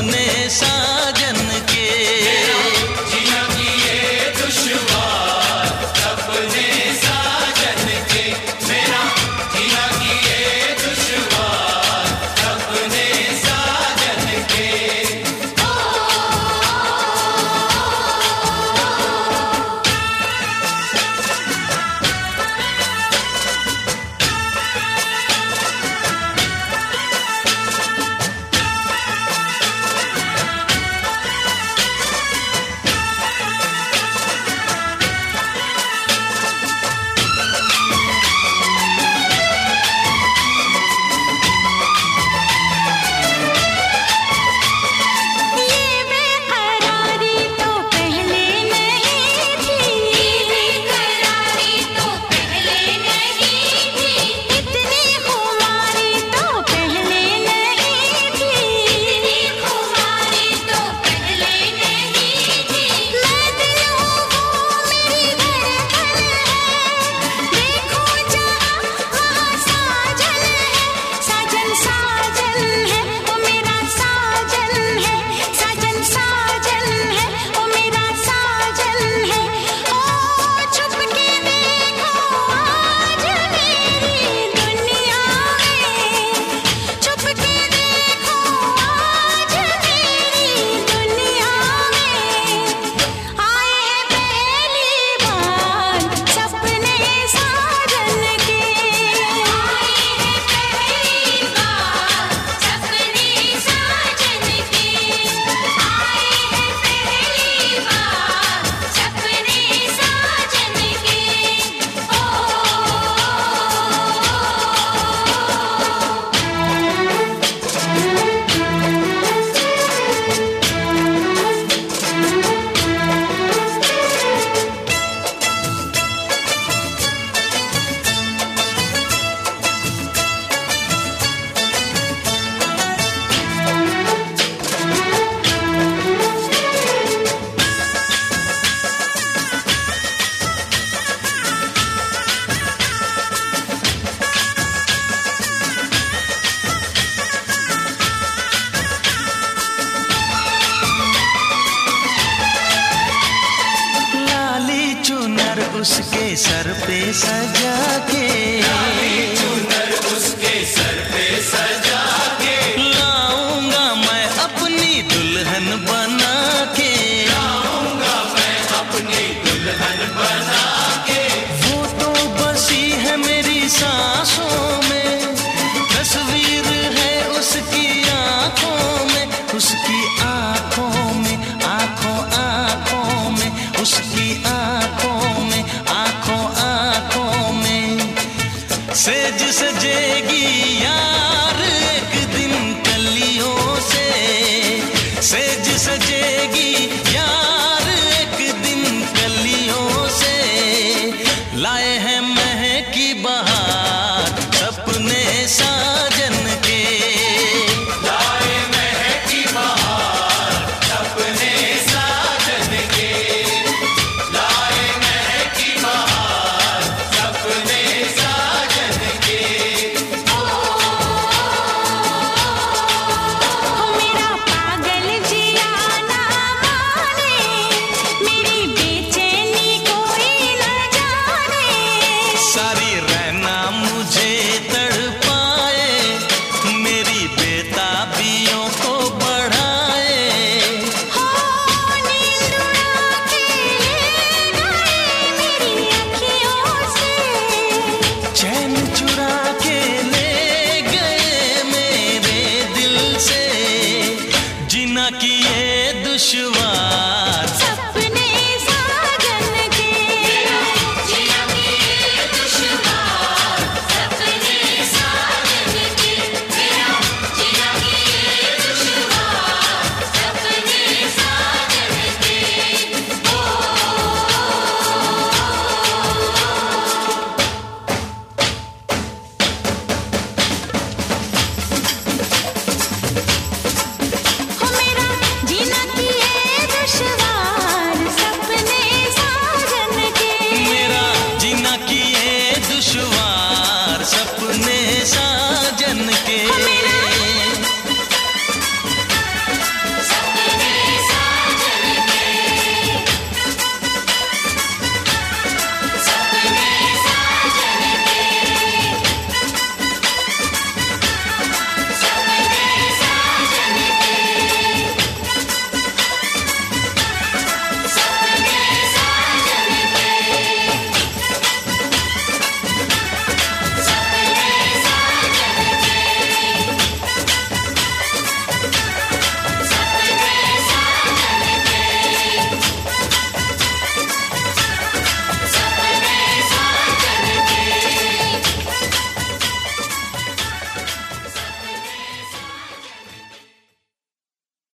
सपने साजन के। जिया किए दुश्वार सपने साजन के, मेरा जिया किए दुश्वार सपने साजन के। उसके सर पे सजा के, चुनर उसके सर पे सजा के, लाऊंगा मैं अपनी दुल्हन बना के, लाऊंगा मैं अपनी दुल्हन बना के। वो तो बसी है मेरी सांसों में, तस्वीर है उसकी आंखों में, उसकी आंखों में, आंखों आंखों में, उसकी आंखों में, आंखों आंखों में। सेज सजेगी यार एक दिन कलियों से, सेज सजेगी यार एक दिन कलियों से। लाए हैं महकी बहार सपने साजन के, लाए महकी बहार सपने साजन के, लाए महकी बहार सपने साजन के। मेरा पागल जिया ना माने, मेरी बेचैनी कोई न जाने। सारी रहना मुझे तड़पाए, मेरी बेताबियों को बढ़ाए। हो नींद उड़ा के ले गए मेरी अखियों से, चैन चुरा के ले गए मेरे दिल से, जीना किए दुश्वार।